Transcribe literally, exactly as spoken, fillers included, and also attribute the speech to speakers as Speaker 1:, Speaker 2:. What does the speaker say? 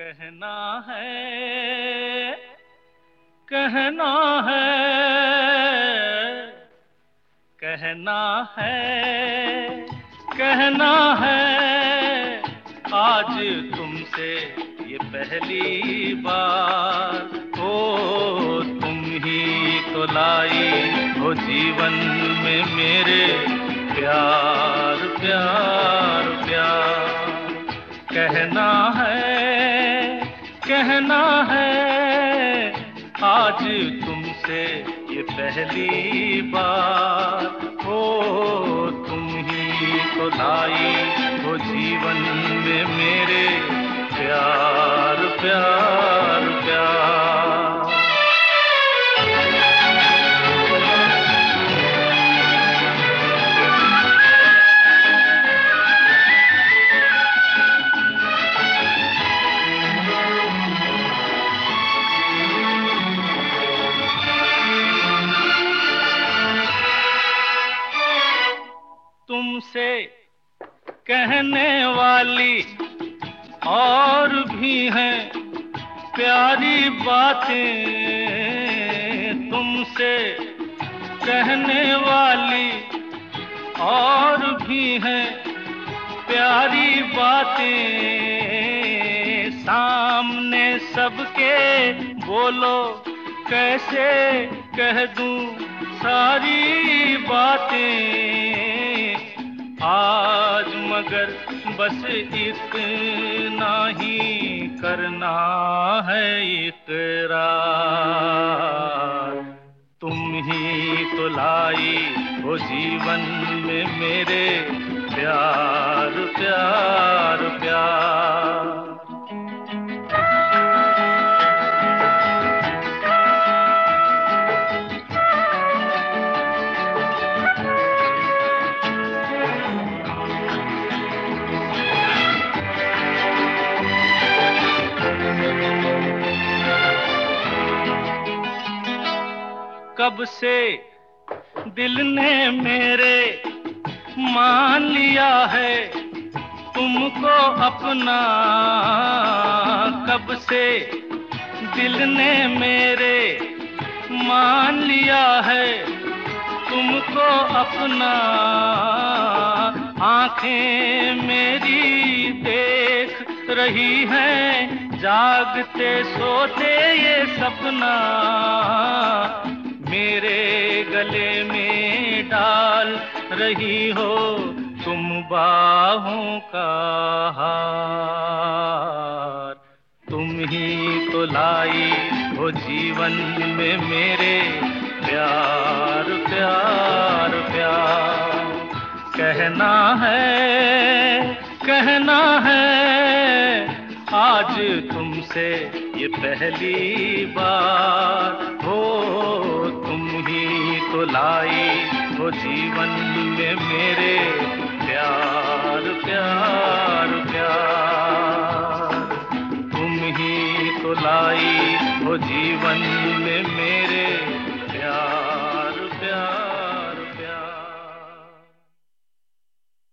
Speaker 1: कहना है, कहना है, कहना है, कहना है, आज तुमसे ये पहली बार। ओ तुम ही तो लाई हो जीवन में मेरे प्यार प्यार प्यार। कहना है, कहना है, आज तुमसे ये पहली बार। ओ तुम ही तो लाई हो जीवन में मेरे प्यार प्यार प्यार। तुमसे कहने वाली और भी हैं प्यारी बातें, तुमसे कहने वाली और भी हैं प्यारी बातें। सामने सबके बोलो कैसे कह दूं सारी बातें। आज मगर बस इतना ही करना है इकरार। तुम ही तो लाई हो जीवन में मेरे प्यार प्यार प्यार। कब से दिल ने मेरे मान लिया है तुमको अपना। कब से दिल ने मेरे मान लिया है तुमको अपना। आंखें मेरी देख रही हैं जागते सोते ये सपना। मेरे गले में डाल रही हो तुम बाहों का हार। तुम ही तो लाई हो जीवन में मेरे प्यार प्यार प्यार। कहना है, कहना है, आज तुमसे ये पहली बार। हो तुम ही तो लाई हो जीवन में मेरे प्यार प्यार प्यार। तुम ही तो लाई हो जीवन में मेरे